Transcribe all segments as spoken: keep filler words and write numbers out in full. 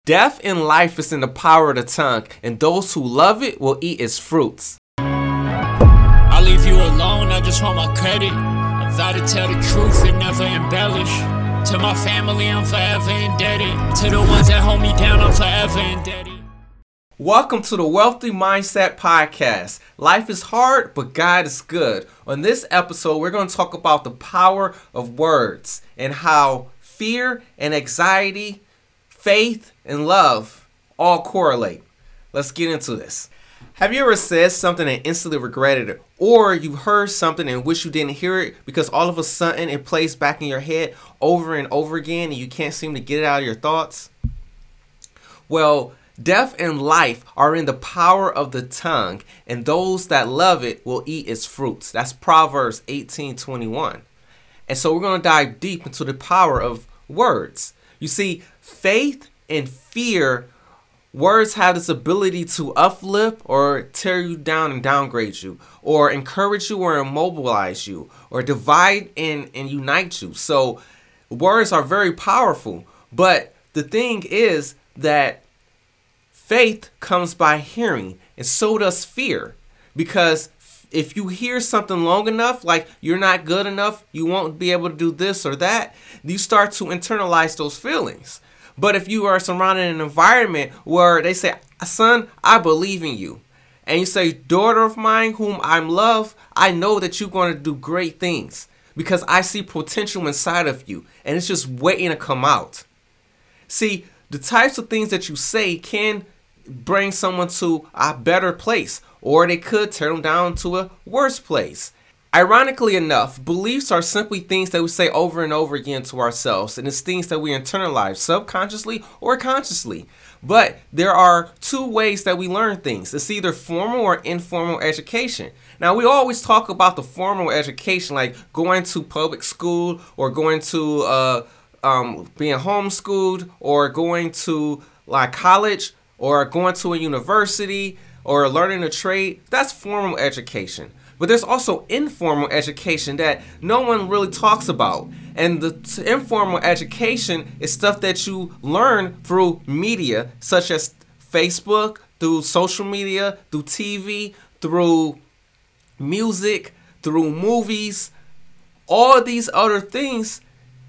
Death and life is in the power of the tongue, and those who love it will eat its fruits. I'll leave you alone, I just want my credit. I vow to tell the truth and never embellish. To my family, I'm forever indebted. To the ones that hold me down, I'm forever indebted. Welcome to the Wealthy Mindset Podcast. Life is hard, but God is good. On this episode, we're going to talk about the power of words and how fear and anxiety, faith and love all correlate. Let's get into this. Have you ever said something and instantly regretted it? Or you heard something and wish you didn't hear it because all of a sudden it plays back in your head over and over again and you can't seem to get it out of your thoughts? Well, death and life are in the power of the tongue, and those that love it will eat its fruits. That's Proverbs eighteen twenty-one. And so we're going to dive deep into the power of words. You see, faith and fear, words have this ability to uplift or tear you down and downgrade you, or encourage you or immobilize you, or divide and, and unite you. So words are very powerful. But the thing is that faith comes by hearing, and so does fear. Because if you hear something long enough, like you're not good enough, you won't be able to do this or that, you start to internalize those feelings. But if you are surrounded in an environment where they say, son, I believe in you, and you say, daughter of mine whom I love, I know that you're going to do great things because I see potential inside of you, and it's just waiting to come out. See, the types of things that you say can bring someone to a better place, or they could tear them down to a worse place. Ironically enough, beliefs are simply things that we say over and over again to ourselves, and it's things that we internalize subconsciously or consciously. But there are two ways that we learn things. It's either formal or informal education. Now, we always talk about the formal education, like going to public school or going to uh, um, being homeschooled or going to like college or going to a university or learning a trade. That's formal education. But there's also informal education that no one really talks about. And the t- informal education is stuff that you learn through media, such as Facebook, through social media, through T V, through music, through movies, all these other things,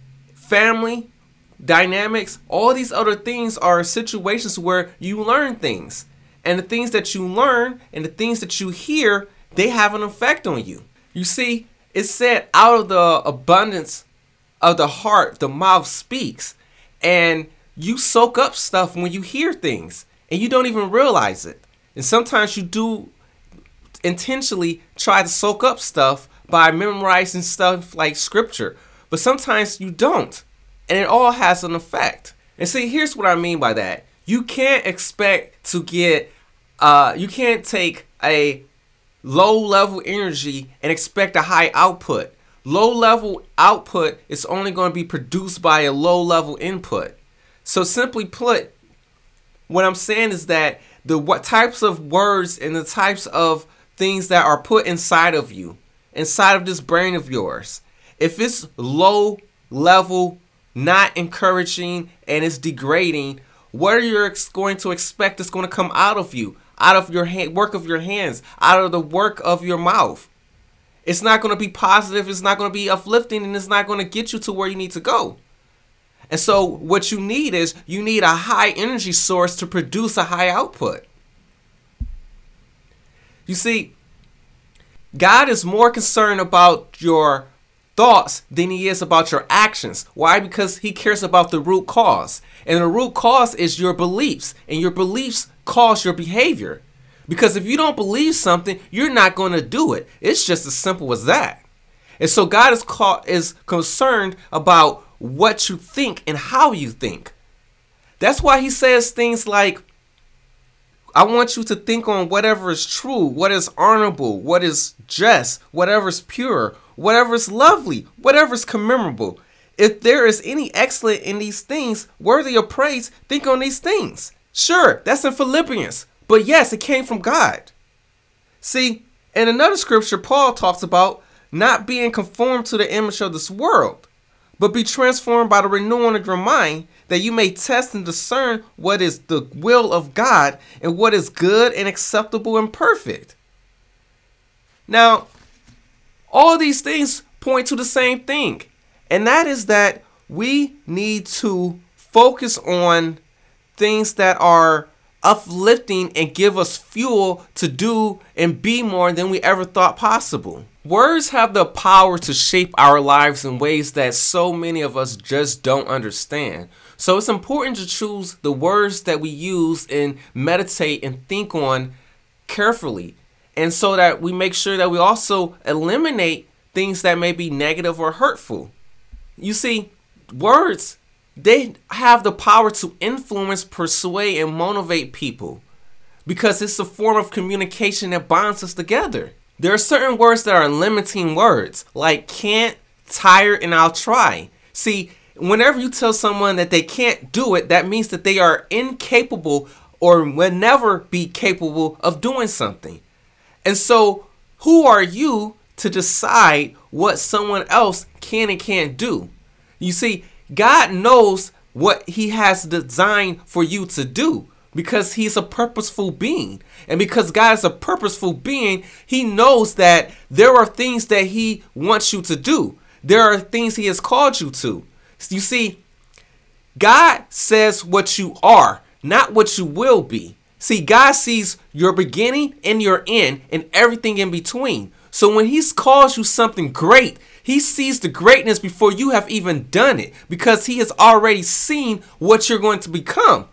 family dynamics, all these other things are situations where you learn things. And the things that you learn and the things that you hear, they have an effect on you. You see, it's said out of the abundance of the heart, the mouth speaks. And you soak up stuff when you hear things and you don't even realize it. And sometimes you do intentionally try to soak up stuff by memorizing stuff like scripture. But sometimes you don't. And it all has an effect. And see, here's what I mean by that. You can't expect to get, uh, you can't take a low level energy and expect a high output. Low level output is only going to be produced by a low level input. So simply put, what I'm saying is that the what types of words and the types of things that are put inside of you, inside of this brain of yours, if it's low level, not encouraging, and it's degrading, what are you going to expect is going to come out of you? Out of your hand, work of your hands, out of the work of your mouth. It's not going to be positive, it's not going to be uplifting, and it's not going to get you to where you need to go. And so what you need is you need a high energy source to produce a high output. You see, God is more concerned about your thoughts than he is about your actions. Why? Because he cares about the root cause. And the root cause is your beliefs. And your beliefs cause your behavior. Because if you don't believe something, you're not going to do it. It's just as simple as that. And so God is called, is concerned about what you think and how you think. That's why he says things like, I want you to think on whatever is true, what is honorable, what is just, whatever is pure, whatever is lovely, whatever is commemorable. If there is any excellent in these things, worthy of praise, think on these things. Sure, that's in Philippians, but yes, it came from God. See, in another scripture, Paul talks about not being conformed to the image of this world, but be transformed by the renewing of your mind, that you may test and discern what is the will of God and what is good and acceptable and perfect. Now, all these things point to the same thing, and that is that we need to focus on things that are uplifting and give us fuel to do and be more than we ever thought possible. Words have the power to shape our lives in ways that so many of us just don't understand. So it's important to choose the words that we use and meditate and think on carefully, and so that we make sure that we also eliminate things that may be negative or hurtful. You see, words, they have the power to influence, persuade, and motivate people because it's a form of communication that bonds us together. There are certain words that are limiting words, like can't, tired, and I'll try. See, whenever you tell someone that they can't do it, that means that they are incapable or will never be capable of doing something. And so, who are you to decide what someone else can and can't do? You see, God knows what he has designed for you to do because he's a purposeful being. And because God is a purposeful being, he knows that there are things that he wants you to do. There are things he has called you to. You see, God says what you are, not what you will be. See, God sees your beginning and your end and everything in between. So when he calls you something great, he sees the greatness before you have even done it because he has already seen what you're going to become.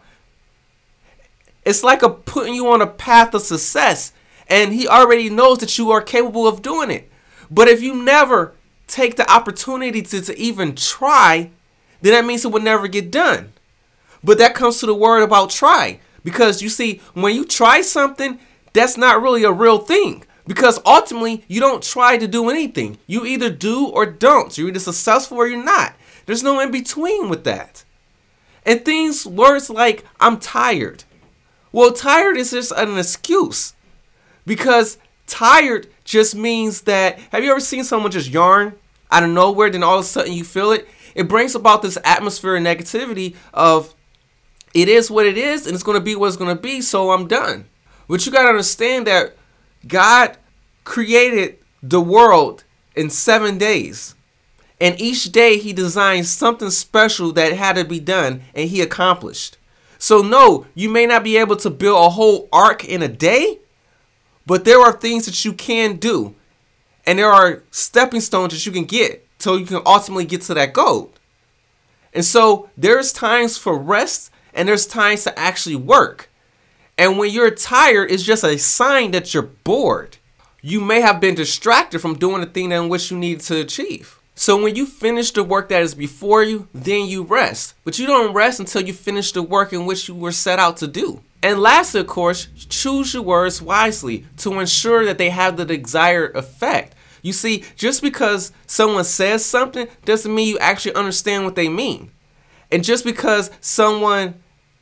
It's like a putting you on a path of success, and he already knows that you are capable of doing it. But if you never take the opportunity to, to even try, then that means it will never get done. But that comes to the word about try, because you see, when you try something, that's not really a real thing. Because ultimately, you don't try to do anything. You either do or don't. You're either successful or you're not. There's no in between with that. And things, words like, I'm tired. Well, tired is just an excuse. Because tired just means that, have you ever seen someone just yarn out of nowhere, then all of a sudden you feel it? It brings about this atmosphere of negativity of, it is what it is, and it's going to be what it's going to be, so I'm done. But you got to understand that God created the world in seven days. And each day he designed something special that had to be done, and he accomplished. So no, you may not be able to build a whole ark in a day, but there are things that you can do. And there are stepping stones that you can get so you can ultimately get to that goal. And so there's times for rest and there's times to actually work. And when you're tired, it's just a sign that you're bored. You may have been distracted from doing the thing in which you need to achieve. So when you finish the work that is before you, then you rest. But you don't rest until you finish the work in which you were set out to do. And lastly, of course, choose your words wisely to ensure that they have the desired effect. You see, just because someone says something doesn't mean you actually understand what they mean. And just because someone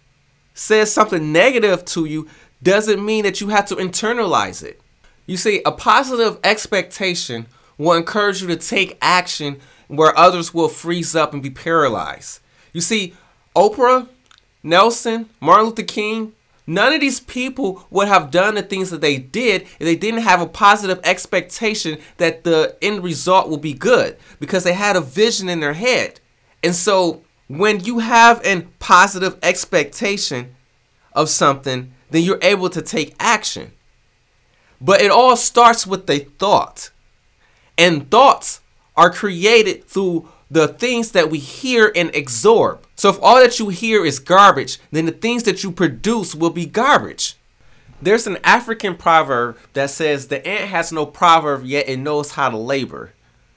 says something negative to you doesn't mean that you have to internalize it. You see, a positive expectation will encourage you to take action where others will freeze up and be paralyzed. You see, Oprah, Nelson, Martin Luther King, none of these people would have done the things that they did if they didn't have a positive expectation that the end result will be good, because they had a vision in their head. And so when you have a positive expectation of something, then you're able to take action. But it all starts with a thought. And thoughts are created through the things that we hear and absorb. So if all that you hear is garbage, then the things that you produce will be garbage. There's an African proverb that says the ant has no proverb, yet it knows how to labor.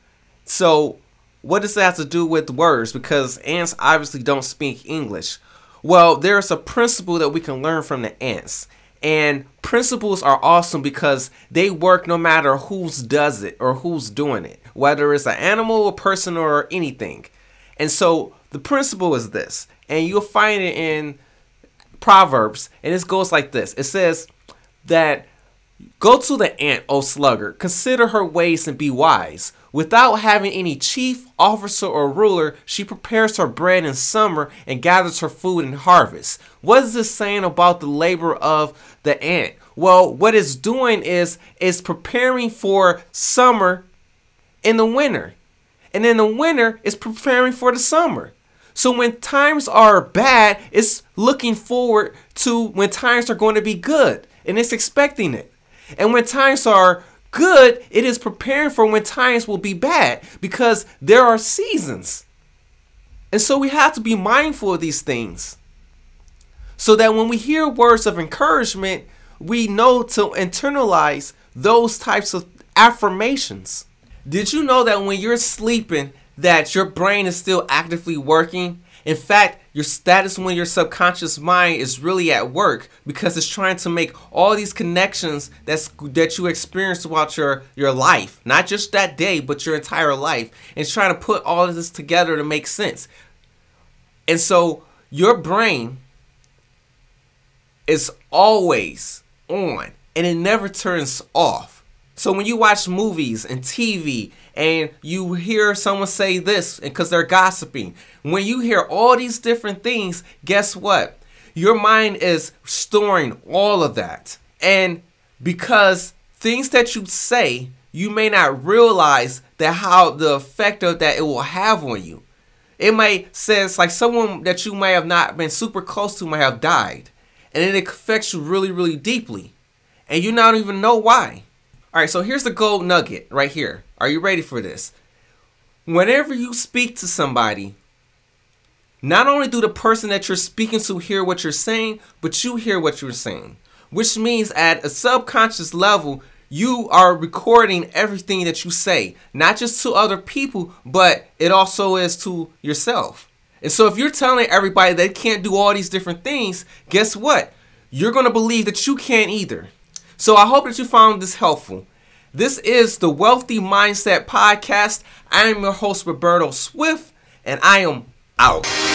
So what does that have to do with words? Because ants obviously don't speak English. Well, there's a principle that we can learn from the ants. And principles are awesome because they work no matter who's does it or who's doing it, whether it's an animal, a person, or anything. And so the principle is this, and you'll find it in Proverbs, and this goes like this. It says that Go to the ant, O sluggard, consider her ways and be wise. Without having any chief, officer, or ruler, she prepares her bread in summer and gathers her food in harvest. What is this saying about the labor of the ant? Well, what it's doing is it's preparing for summer in the winter. And in the winter, it's preparing for the summer. So when times are bad, it's looking forward to when times are going to be good. And it's expecting it. And when times are good, it is preparing for when times will be bad, because there are seasons. And so we have to be mindful of these things, so that when we hear words of encouragement, we know to internalize those types of affirmations. Did you know that when you're sleeping, that your brain is still actively working? In fact, your status when your subconscious mind is really at work, because it's trying to make all these connections that's that you experience throughout your, your life, not just that day, but your entire life, and it's trying to put all of this together to make sense. And so your brain is always on, and it never turns off. So when you watch movies and T V and you hear someone say this because they're gossiping, when you hear all these different things, guess what? Your mind is storing all of that. And because things that you say, you may not realize that how the effect of that it will have on you. It might say it's like someone that you may have not been super close to might have died. And it affects you really, really deeply. And you don't even know why. All right, so here's the gold nugget right here. Are you ready for this? Whenever you speak to somebody, not only do the person that you're speaking to hear what you're saying, but you hear what you're saying. Which means at a subconscious level, you are recording everything that you say. Not just to other people, but it also is to yourself. And so if you're telling everybody they can't do all these different things, guess what? You're going to believe that you can't either. So I hope that you found this helpful. This is the Wealthy Mindset Podcast. I am your host, Roberto Swift, and I am out.